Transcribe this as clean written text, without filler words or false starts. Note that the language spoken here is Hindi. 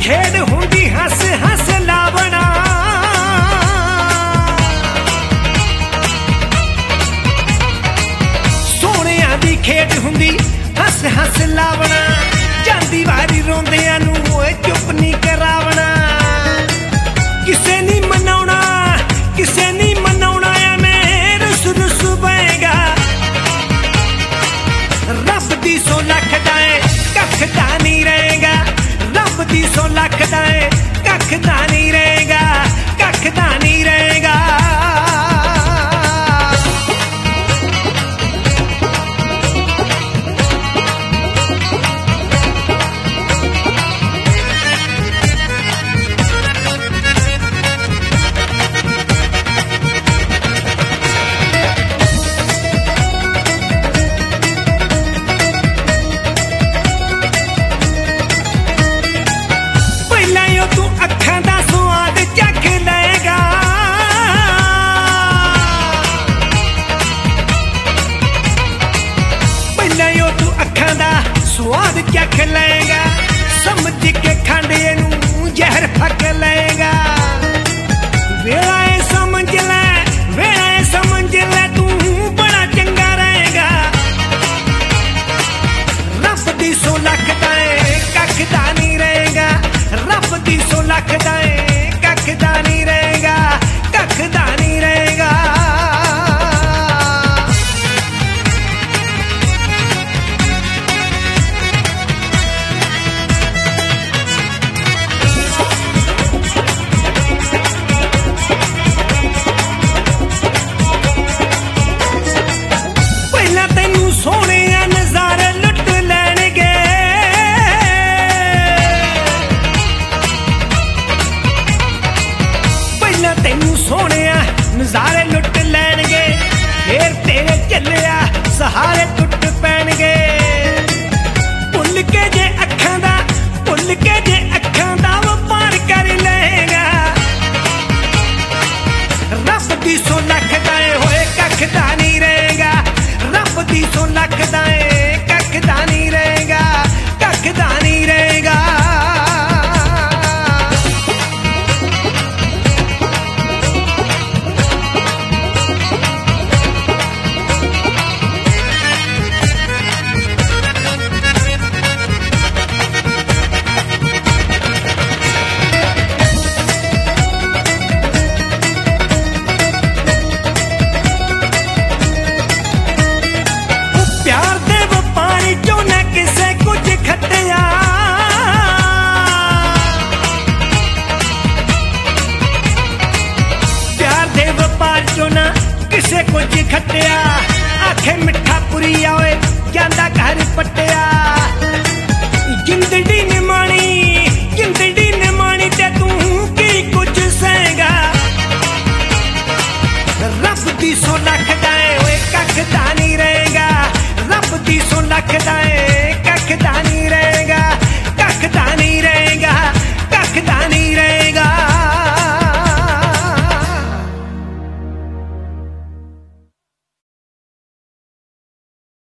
खेड हुंदी हस हस लावना सोहणिया दी खेड हुंदी हस हस लावना जांदी वारी रोंदियां नूं ओए चुप नहीं करावना किसे नहीं मनाउणा किसे नहीं मनाउणा मैं रुस रुस बहेगा रब दी 100 लख दाए कख दा नहीं रहेगा रब दी 100 लख दाए कख दा नहीं रहेगा कख दा नहीं रहेगा तू अखां दा स्वाद चख लेगा पहला तू अखां दा स्वाद चख लेगा समझ के खंड नूं जहर फक लेगा वेला समझ ले तू बड़ा चंगा रहेगा रब दी 100 लख दाए कख दा नहीं रहेगा रब दी 100 लख दाए कख दा नहीं रहेगा कख दा नहीं रहेगा पहला तैनू सोहणे नज़ारे लुट लैणगे तेनू सोहणे नज़ारे लुट लैणगे फिर तेरे चलिया सहारे टुट पैणगे भुल के जे अखां दा वपार कर लेगा रब दी 100 लख दाए होए कख दा नहीं रहेगा रब दी 100 लख दाए कख दा नहीं रहेगा कख दा नहीं रहेगा किसे कुछ खटिया आखे मिठा पुरी आए जांदा घर पटिया जिंदड़ी ने माणी ते तू की कुछ सहेगा रब दी 100 लख दाए ओए कख दा नहीं रहेगा रब दी 100 लख दाए